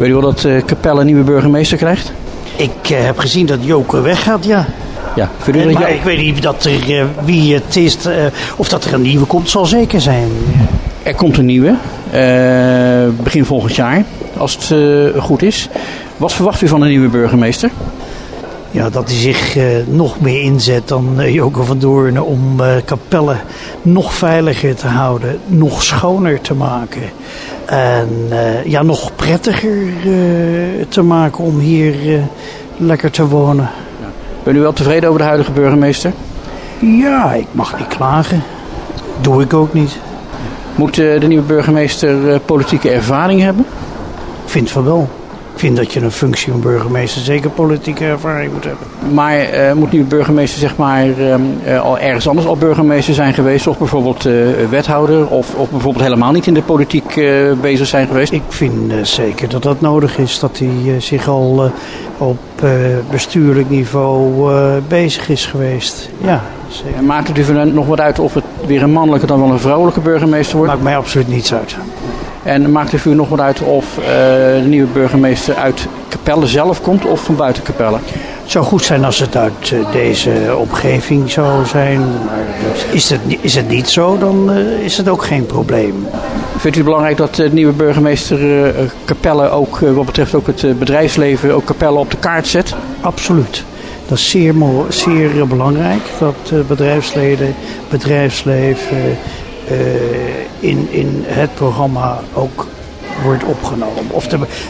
Weet u wel dat Capelle een nieuwe burgemeester krijgt? Ik heb gezien dat Joker weggaat, ja. Ja, Maar ik weet niet dat er, wie het is, of dat er een nieuwe komt, zal zeker zijn. Er komt een nieuwe, begin volgend jaar, als het goed is. Wat verwacht u van een nieuwe burgemeester? Ja, dat hij zich nog meer inzet dan Joker van Doorn om Capelle nog veiliger te houden, nog schoner te maken. En nog prettiger te maken om hier lekker te wonen. Bent u wel tevreden over de huidige burgemeester? Ja, ik mag niet klagen. Doe ik ook niet. Moet de nieuwe burgemeester politieke ervaring hebben? Ik vind van wel. Ik vind dat je een functie van burgemeester zeker politieke ervaring moet hebben. Maar moet de nieuwe burgemeester zeg maar al ergens anders al burgemeester zijn geweest? Of bijvoorbeeld wethouder? Of bijvoorbeeld helemaal niet in de politiek bezig zijn geweest? Ik vind zeker dat dat nodig is. Dat hij zich al op bestuurlijk niveau bezig is geweest. Ja, zeker. En maakt het u nog wat uit of het weer een mannelijke dan wel een vrouwelijke burgemeester wordt? Maakt mij absoluut niets uit. En maakt het u nog wat uit of de nieuwe burgemeester uit Capelle zelf komt of van buiten Capelle? Het zou goed zijn als het uit deze omgeving zou zijn. Maar is het niet zo, dan is het ook geen probleem. Vindt u het belangrijk dat de nieuwe burgemeester Capelle ook, wat betreft ook het bedrijfsleven, ook Capelle op de kaart zet? Absoluut. Dat is zeer belangrijk dat bedrijfsleven in het programma ook wordt opgenomen. Of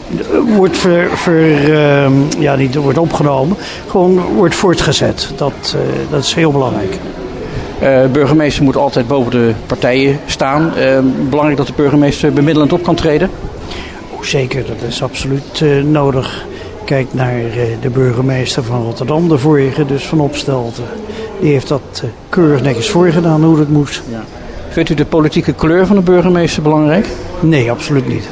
niet wordt opgenomen, gewoon wordt voortgezet. Dat is heel belangrijk. Burgemeester moet altijd boven de partijen staan. Belangrijk dat de burgemeester bemiddelend op kan treden? Zeker, dat is absoluut nodig. Kijk naar de burgemeester van Rotterdam, de vorige, dus van Opstelten. Die heeft dat keurig netjes voorgedaan hoe het moest. Ja. Vindt u de politieke kleur van de burgemeester belangrijk? Nee, absoluut niet.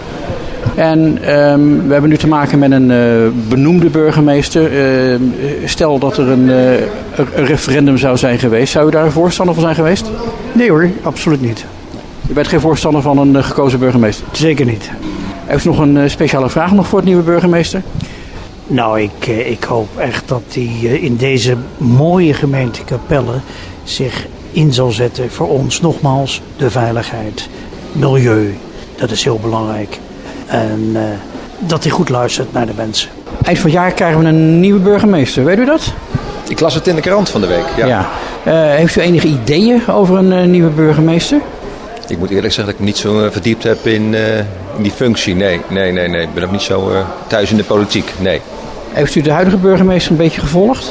En we hebben nu te maken met een benoemde burgemeester. Stel dat er een referendum zou zijn geweest. Zou u daar een voorstander van zijn geweest? Nee hoor, absoluut niet. U bent geen voorstander van een gekozen burgemeester? Zeker niet. Heeft u nog een speciale vraag voor het nieuwe burgemeester? Nou, ik hoop echt dat hij in deze mooie gemeente Capelle zich in zal zetten voor ons. Nogmaals, de veiligheid, milieu, dat is heel belangrijk. En dat hij goed luistert naar de mensen. Eind van het jaar krijgen we een nieuwe burgemeester, weet u dat? Ik las het in de krant van de week, ja. Heeft u enige ideeën over een nieuwe burgemeester? Ik moet eerlijk zeggen dat ik me niet zo verdiept heb in die functie. Nee. Ik ben ook niet zo thuis in de politiek, nee. Heeft u de huidige burgemeester een beetje gevolgd?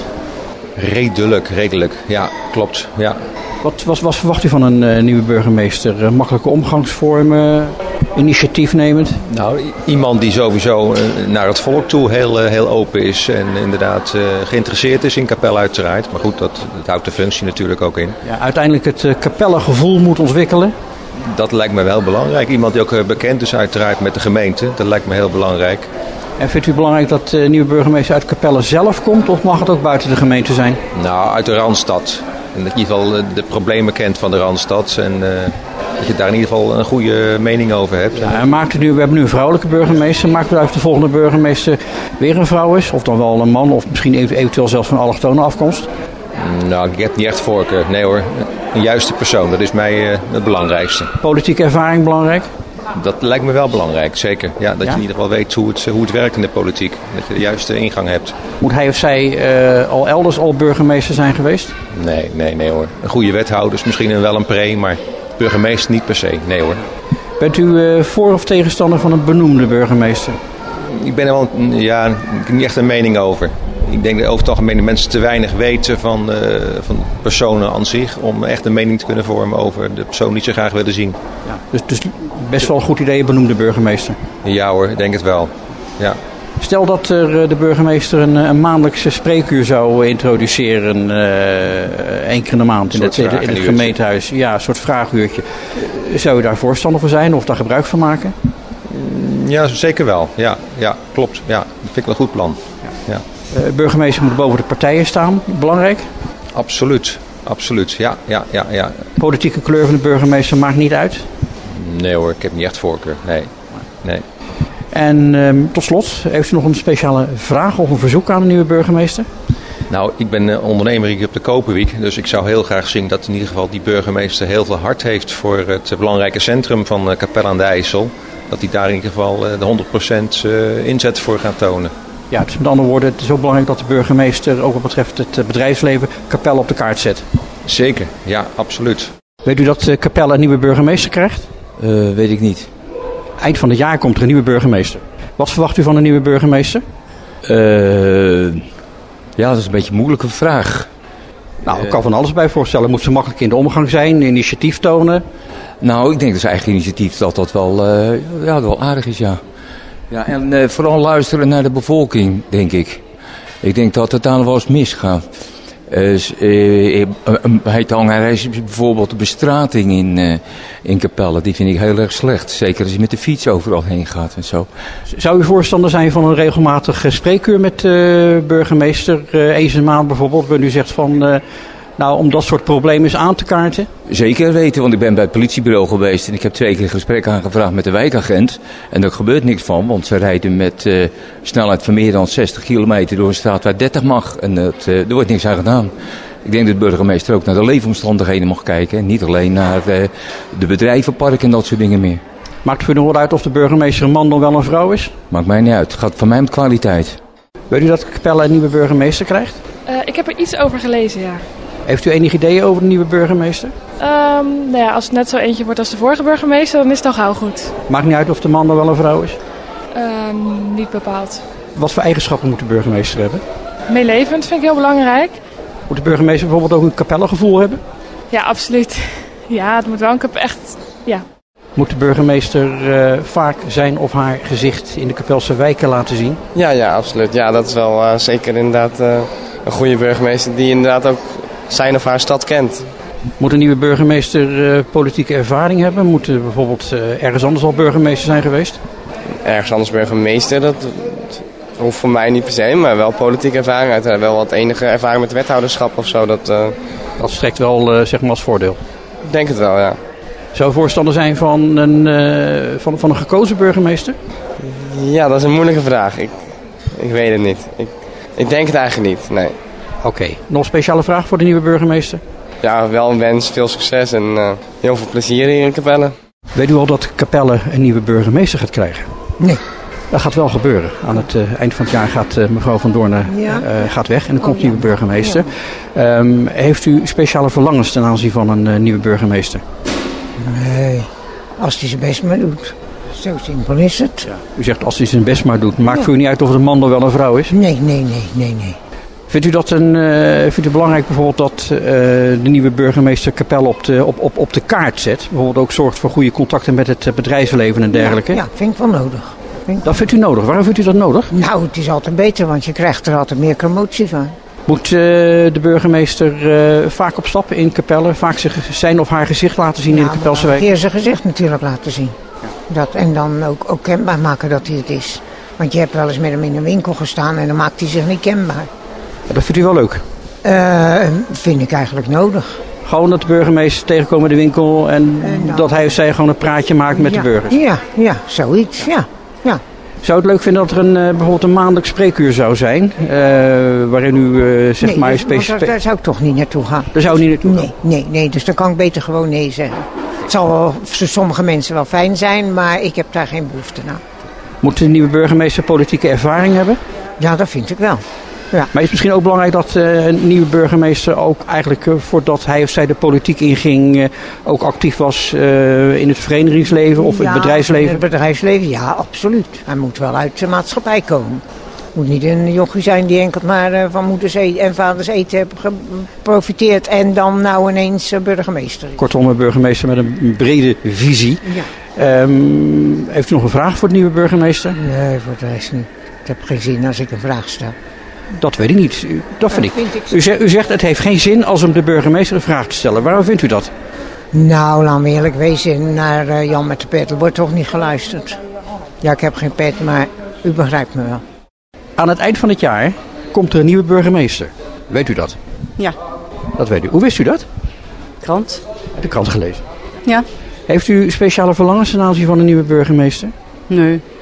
Redelijk. Ja, klopt, ja. Wat verwacht u van een nieuwe burgemeester? Makkelijke omgangsvormen, initiatiefnemend? Nou, iemand die sowieso naar het volk toe heel open is en inderdaad geïnteresseerd is in Capelle uiteraard. Maar goed, dat houdt de functie natuurlijk ook in. Ja, uiteindelijk het Capelle-gevoel moet ontwikkelen. Dat lijkt me wel belangrijk. Iemand die ook bekend is uiteraard met de gemeente, dat lijkt me heel belangrijk. En vindt u het belangrijk dat de nieuwe burgemeester uit Capelle zelf komt of mag het ook buiten de gemeente zijn? Nou, uit de Randstad. In ieder geval de problemen kent van de Randstad en dat je daar in ieder geval een goede mening over hebt. Ja, en we hebben nu een vrouwelijke burgemeester. Maakt u uit of de volgende burgemeester weer een vrouw is? Of dan wel een man of misschien eventueel zelfs van allochtone afkomst? Nou, ik heb niet echt voorkeur. Nee hoor, een juiste persoon, dat is mij het belangrijkste. Politieke ervaring belangrijk? Dat lijkt me wel belangrijk, zeker. Ja, dat je in ieder geval weet hoe het werkt in de politiek. Dat je de juiste ingang hebt. Moet hij of zij al elders burgemeester zijn geweest? Nee hoor. Een goede wethouder is misschien wel een pre, maar burgemeester niet per se. Nee hoor. Bent u voor of tegenstander van een benoemde burgemeester? Ik ben er wel, ik heb niet echt een mening over. Ik denk dat over het algemeen de mensen te weinig weten van personen aan zich om echt een mening te kunnen vormen over de persoon die ze graag willen zien. Ja, dus best wel een goed idee, benoemde burgemeester. Ja hoor, ik denk het wel. Ja. Stel dat de burgemeester een maandelijkse spreekuur zou introduceren, één keer in de maand in het gemeentehuis. Ja, een soort vraaguurtje. Zou u daar voorstander voor zijn of daar gebruik van maken? Ja, zeker wel. Ja, klopt. Ja, dat vind ik wel een goed plan. Ja. Burgemeester moet boven de partijen staan. Belangrijk? Absoluut. Ja. Politieke kleur van de burgemeester maakt niet uit? Nee hoor, ik heb niet echt voorkeur. Nee. En tot slot, heeft u nog een speciale vraag of een verzoek aan de nieuwe burgemeester? Nou, ik ben ondernemer hier op de Koperwiek. Dus ik zou heel graag zien dat in ieder geval die burgemeester heel veel hart heeft voor het belangrijke centrum van Capelle aan de IJssel. Dat hij daar in ieder geval de 100% inzet voor gaat tonen. Ja, dus met andere woorden, het is ook belangrijk dat de burgemeester ook wat betreft het bedrijfsleven Capelle op de kaart zet. Zeker, ja, absoluut. Weet u dat Capelle een nieuwe burgemeester krijgt? Weet ik niet. Eind van het jaar komt er een nieuwe burgemeester. Wat verwacht u van een nieuwe burgemeester? Ja, dat is een beetje een moeilijke vraag. Nou, ik kan van alles bij voorstellen. Moet ze makkelijk in de omgang zijn, initiatief tonen? Nou, ik denk dat zijn eigen initiatief dat wel aardig is, ja. Ja, en vooral luisteren naar de bevolking, denk ik. Ik denk dat het daar nog wel eens misgaat. Hij is bijvoorbeeld de bestrating in Capelle. Die vind ik heel erg slecht. Zeker als je met de fiets overal heen gaat en zo. Zou u voorstander zijn van een regelmatig spreekuur met de burgemeester? Eens in de maand bijvoorbeeld, waar u zegt van... om dat soort problemen eens aan te kaarten? Zeker weten, want ik ben bij het politiebureau geweest en ik heb 2 keer een gesprek aangevraagd met de wijkagent. En daar gebeurt niks van, want ze rijden met snelheid van meer dan 60 kilometer door een straat waar 30 mag. En er wordt niks aan gedaan. Ik denk dat de burgemeester ook naar de leefomstandigheden mag kijken. En niet alleen naar de bedrijvenparken en dat soort dingen meer. Maakt het voor nog wel uit of de burgemeester een man dan wel een vrouw is? Maakt mij niet uit. Het gaat voor mij om kwaliteit. Weet u dat Capelle een nieuwe burgemeester krijgt? Ik heb er iets over gelezen, ja. Heeft u enige ideeën over de nieuwe burgemeester? Als het net zo eentje wordt als de vorige burgemeester, dan is het al gauw goed. Maakt niet uit of de man dan wel een vrouw is? Niet bepaald. Wat voor eigenschappen moet de burgemeester hebben? Meelevend vind ik heel belangrijk. Moet de burgemeester bijvoorbeeld ook een Capelle-gevoel hebben? Ja, absoluut. Ja, het moet wel echt, ja. Moet de burgemeester vaak zijn of haar gezicht in de Capelse wijken laten zien? Ja, absoluut. Ja, dat is wel zeker inderdaad een goede burgemeester die inderdaad ook zijn of haar stad kent. Moet een nieuwe burgemeester politieke ervaring hebben? Moet er bijvoorbeeld ergens anders al burgemeester zijn geweest? Ergens anders burgemeester, dat hoeft voor mij niet per se, maar wel politieke ervaring. Uiteraard wel wat enige ervaring met wethouderschap of zo. Dat strekt wel zeg maar als voordeel? Ik denk het wel, ja. Zou voorstander zijn van een gekozen burgemeester? Ja, dat is een moeilijke vraag. Ik weet het niet. Ik denk het eigenlijk niet, nee. Oké. Nog een speciale vraag voor de nieuwe burgemeester? Ja, wel een wens, veel succes en heel veel plezier hier in Capelle. Weet u al dat Capelle een nieuwe burgemeester gaat krijgen? Nee. Dat gaat wel gebeuren. Aan het eind van het jaar gaat mevrouw Van Doornen gaat weg en er komt een nieuwe burgemeester. Ja. Heeft u speciale verlangens ten aanzien van een nieuwe burgemeester? Nee, als hij zijn best maar doet. Zo simpel is het. Ja. U zegt als hij zijn best maar doet. Maakt voor u niet uit of het een man of wel een vrouw is? Nee. Vindt u belangrijk bijvoorbeeld dat de nieuwe burgemeester Capelle op de kaart zet? Bijvoorbeeld ook zorgt voor goede contacten met het bedrijfsleven en dergelijke? Ja, vind ik wel nodig. Dat vindt u nodig. Waarom vindt u dat nodig? Nou, het is altijd beter, want je krijgt er altijd meer promotie van. Moet de burgemeester vaak op stap in Capelle? Vaak zijn of haar gezicht laten zien in de Capelse wijk? Ja, zijn gezicht natuurlijk laten zien. En dan ook kenbaar maken dat hij het is. Want je hebt wel eens met hem in een winkel gestaan en dan maakt hij zich niet kenbaar. Ja, dat vindt u wel leuk? Vind ik eigenlijk nodig. Gewoon dat de burgemeester tegenkomt in de winkel en dat hij of zij gewoon een praatje maakt met de burgers? Ja, zoiets, ja. Zou het leuk vinden dat er bijvoorbeeld een maandelijk spreekuur zou zijn? Waarin u zeg maar specifiek... Daar zou ik toch niet naartoe gaan. Daar zou u niet naartoe gaan? Nee, dus dan kan ik beter gewoon nee zeggen. Het zal voor sommige mensen wel fijn zijn, maar ik heb daar geen behoefte aan. Moet de nieuwe burgemeester politieke ervaring hebben? Ja, dat vind ik wel. Ja. Maar is het misschien ook belangrijk dat een nieuwe burgemeester ook eigenlijk voordat hij of zij de politiek inging ook actief was in het verenigingsleven of het bedrijfsleven? In het bedrijfsleven, ja, absoluut. Hij moet wel uit de maatschappij komen. Moet niet een jochie zijn die enkel maar van moeders en vaders eten heeft geprofiteerd en dan nou ineens burgemeester. Kortom, een burgemeester met een brede visie. Ja. Heeft u nog een vraag voor de nieuwe burgemeester? Nee, voor de rest niet. Ik heb geen zin als ik een vraag stel. Dat weet ik niet. Dat vind ik. U zegt het heeft geen zin als om de burgemeester een vraag te stellen. Waarom vindt u dat? Nou, laat me eerlijk wezen. Naar Jan met de pet wordt toch niet geluisterd. Ja, ik heb geen pet, maar u begrijpt me wel. Aan het eind van het jaar komt er een nieuwe burgemeester. Weet u dat? Ja. Dat weet u. Hoe wist u dat? Krant. De krant gelezen? Ja. Heeft u speciale verlangens ten aanzien van een nieuwe burgemeester? Nee.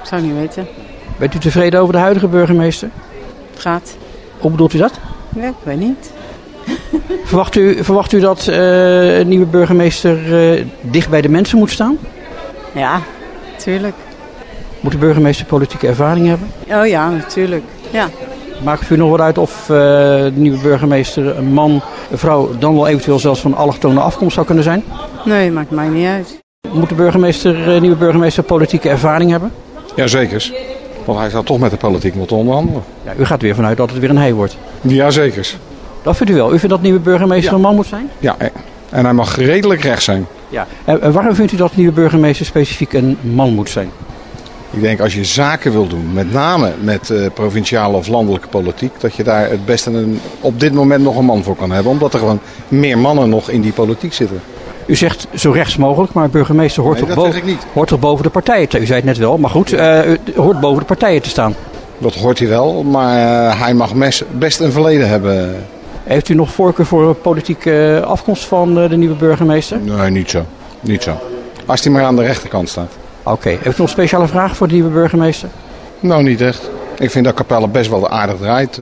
Zou niet weten. Bent u tevreden over de huidige burgemeester? Het gaat. Hoe bedoelt u dat? Ja, ik weet niet. Verwacht u dat een nieuwe burgemeester dicht bij de mensen moet staan? Ja, tuurlijk. Moet de burgemeester politieke ervaring hebben? Oh ja, natuurlijk. Ja. Maakt het u nog wat uit of de nieuwe burgemeester een man, een vrouw, dan wel eventueel zelfs van allochtone afkomst zou kunnen zijn? Nee, maakt mij niet uit. Moet de nieuwe burgemeester politieke ervaring hebben? Jazeker. Want hij zou toch met de politiek moeten onderhandelen. Ja, u gaat er weer vanuit dat het weer een hij wordt. Jazeker. Dat vindt u wel. U vindt dat de nieuwe burgemeester een man moet zijn? Ja, en hij mag redelijk rechts zijn. Ja. En waarom vindt u dat de nieuwe burgemeester specifiek een man moet zijn? Ik denk als je zaken wil doen, met name met provinciale of landelijke politiek, dat je daar het beste op dit moment nog een man voor kan hebben. Omdat er gewoon meer mannen nog in die politiek zitten. U zegt zo rechts mogelijk, maar burgemeester hoort toch boven de partijen te. U zei het net wel, maar goed, hoort boven de partijen te staan. Dat hoort hij wel, maar hij mag best een verleden hebben. Heeft u nog voorkeur voor politieke afkomst van de nieuwe burgemeester? Nee, niet zo. Niet zo. Als hij maar aan de rechterkant staat. Oké. Heeft u nog een speciale vraag voor de nieuwe burgemeester? Nou, niet echt. Ik vind dat Capelle best wel aardig draait.